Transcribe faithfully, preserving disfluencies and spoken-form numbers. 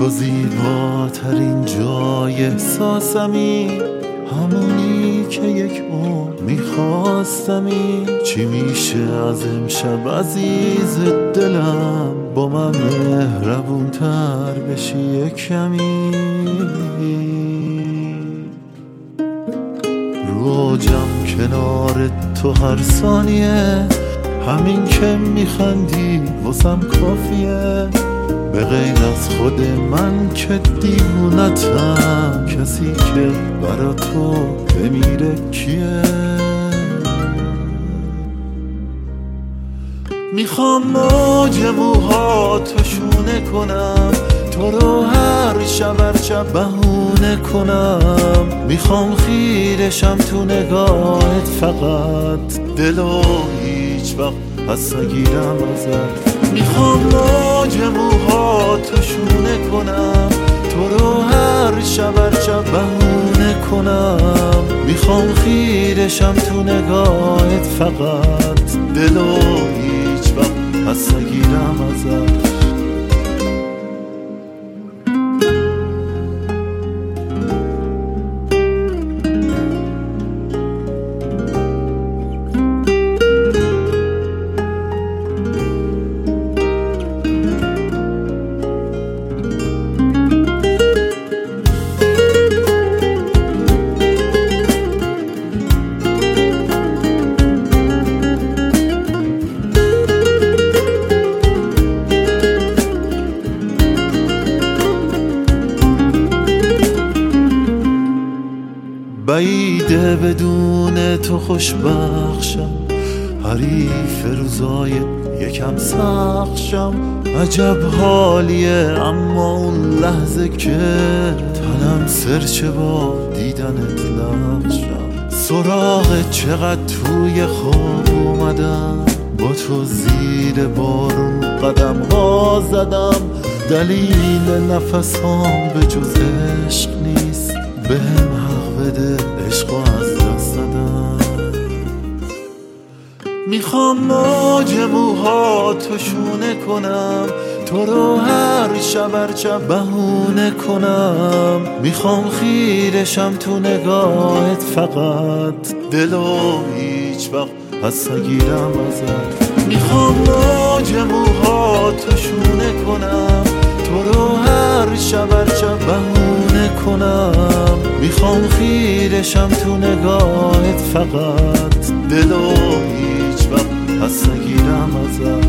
تو زیباترین جای احساسمی، همونی که یک عمر میخواستمی. چی میشه از امشب عزیز دلم، با من مهربون تر بشی یک کمی. رو اوجم کنار تو هر ثانیه، همین که میخندی واسم کافیه. به غیر از خود من که دیوونتم، کسی که برا تو بمیره کیه؟ میخوام موج موهاتو شونه کنم، تو رو هر شب هر شب بهونه کنم. میخوام خیرشم تو نگاهت فقط، دلو هیچ وقت پس نگیرم ازت. میخوام موج موهاتو شونه کنم، تو رو هر شب هر شب بهونه کنم. میخوام خیرشم تو نگاهت فقط، دلو هیچ وقت پس نگیرم ازت. بعیده بدون تو خوشبخشم، حریف روزای یکم سخشم. عجب حالیه اما اون لحظه که تنم سرچه با دیدنت لغشم. سراغ چقدر توی خواب اومدم، با تو زیر بارون قدم ها زدم. دلیل نفسام به جز عشق نیست، بهم حق بده عشقو از دست ندم. میخوام موج موهاتو شونه کنم، تو رو هر شب هر شب بهونه کنم. میخوام خیرشم تو نگاهت فقط، دلو هیچ وقت پس نگیرم ازت. میخوام موج موهاتو شونه کنم، تو رو هر شب هر شب بهونه کنم. میخوام خیرشم تو نگاهت فقط، دلو هیچ وقت پس نگیرم ازت.